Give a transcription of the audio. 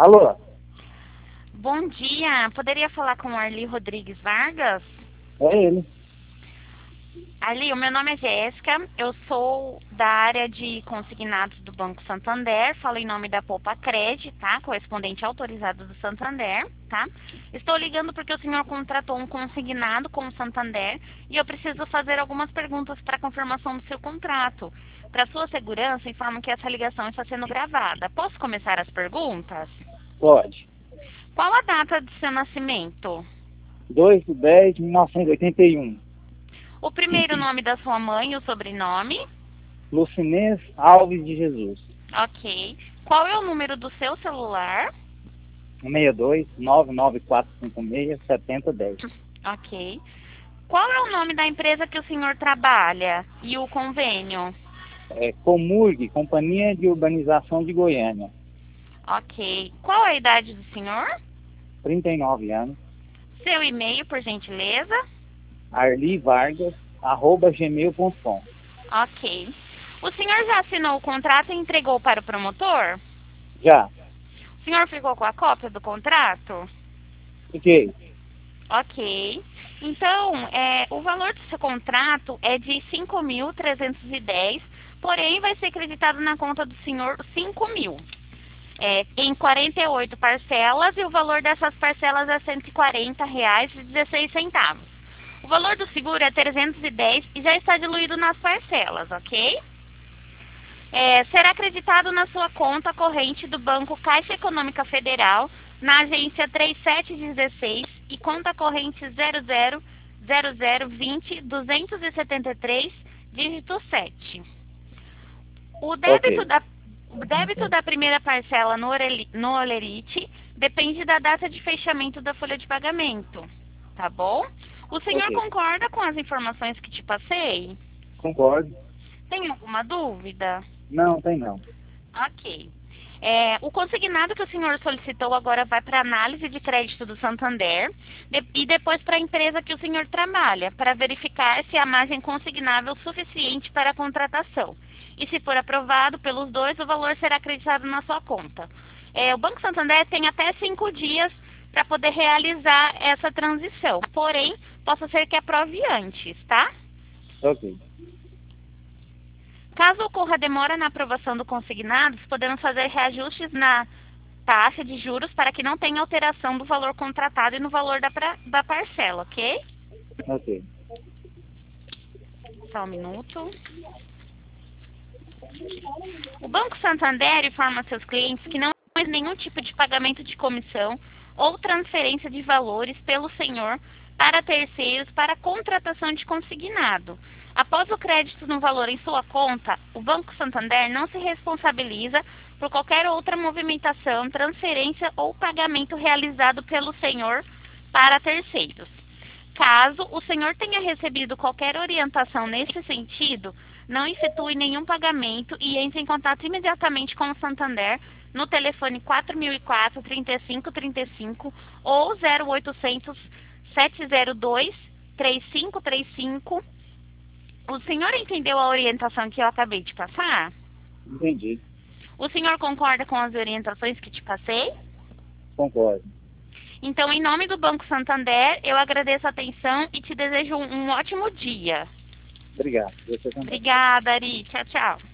Alô? Bom dia, poderia falar com o Arli Rodrigues Vargas? É ele. Arli, o meu nome é Jéssica, eu sou da área de consignados do Banco Santander, falo em nome da Poupa Cred, tá? Correspondente autorizado do Santander, tá? Estou ligando porque o senhor contratou um consignado com o Santander e eu preciso fazer algumas perguntas para confirmação do seu contrato. Para sua segurança, informo que essa ligação está sendo gravada. Posso começar as perguntas? Pode. Qual a data de seu nascimento? 2/10/1981. O primeiro nome da sua mãe e o sobrenome? Lucinês Alves de Jesus. Ok. Qual é o número do seu celular? 62-99456-7010. Ok. Qual é o nome da empresa que o senhor trabalha e o convênio? Comurg, Companhia de Urbanização de Goiânia. Ok. Qual a idade do senhor? 39 anos. Seu e-mail, por gentileza? arlivargas@gmail.com. Ok. O senhor já assinou o contrato e entregou para o promotor? Já. O senhor ficou com a cópia do contrato? Fiquei. Ok. Então, o valor do seu contrato é de 5.310, porém vai ser creditado na conta do senhor 5.000. Em 48 parcelas e o valor dessas parcelas é R$ 140,16. O valor do seguro é 310 e já está diluído nas parcelas, ok? Será acreditado na sua conta corrente do Banco Caixa Econômica Federal, na agência 3716 e conta corrente 000020-273, dígito 7. O débito, Ok. o débito da primeira parcela no Olerite depende da data de fechamento da folha de pagamento, tá bom? O senhor Ok. concorda com as informações que te passei? Concordo. Tem alguma dúvida? Não, tem não. Ok. O consignado que o senhor solicitou agora vai para análise de crédito do Santander e depois para a empresa que o senhor trabalha, para verificar se há margem consignável suficiente para a contratação. E se for aprovado pelos dois, o valor será acreditado na sua conta. O Banco Santander tem até 5 dias para poder realizar essa transição. Porém, possa ser que aprove antes, tá? Ok. Caso ocorra demora na aprovação do consignado, podemos fazer reajustes na taxa de juros para que não tenha alteração do valor contratado e no valor da parcela, ok? Ok. Só um minuto. O Banco Santander informa a seus clientes que não faz nenhum tipo de pagamento de comissão ou transferência de valores pelo senhor para terceiros para contratação de consignado. Após o crédito no valor em sua conta, o Banco Santander não se responsabiliza por qualquer outra movimentação, transferência ou pagamento realizado pelo senhor para terceiros. Caso o senhor tenha recebido qualquer orientação nesse sentido, não efetue nenhum pagamento e entre em contato imediatamente com o Santander no telefone 4004-3535 ou 0800 702 3535. O senhor entendeu a orientação que eu acabei de passar? Entendi. O senhor concorda com as orientações que te passei? Concordo. Então, em nome do Banco Santander, eu agradeço a atenção e te desejo um ótimo dia. Obrigado. Você também. Obrigada, Ari. Tchau, tchau.